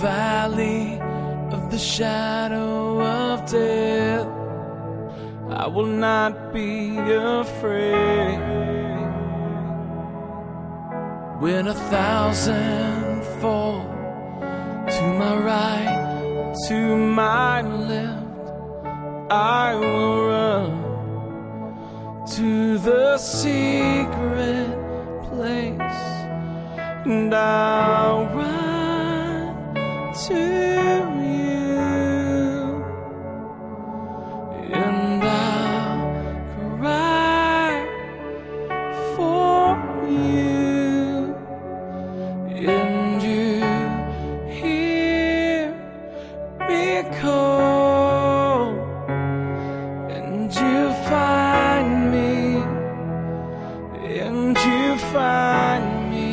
valley of the shadow of death, I will not be afraid. When 1,000 fall to my right, to my left, I will run to the secret place, and I'll run to you, and I'll cry for you, and you hear me call, and you find me, and you find me.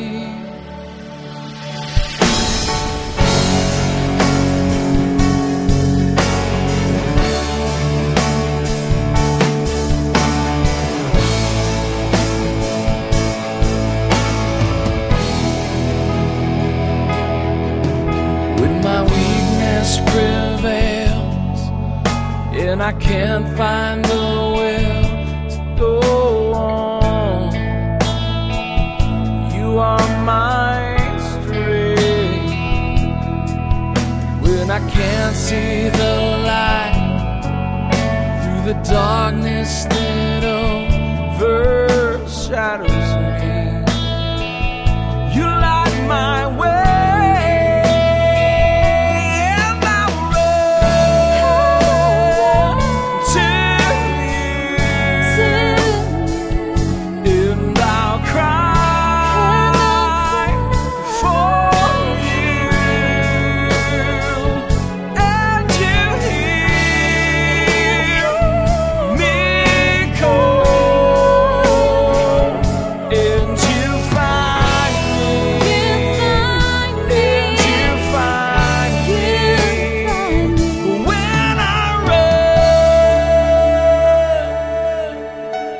When my weakness prevails and I can't find the will to go on, you are my strength. When I can't see the light through the darkness that overshadows me, you light my way.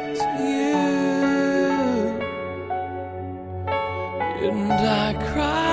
And I cry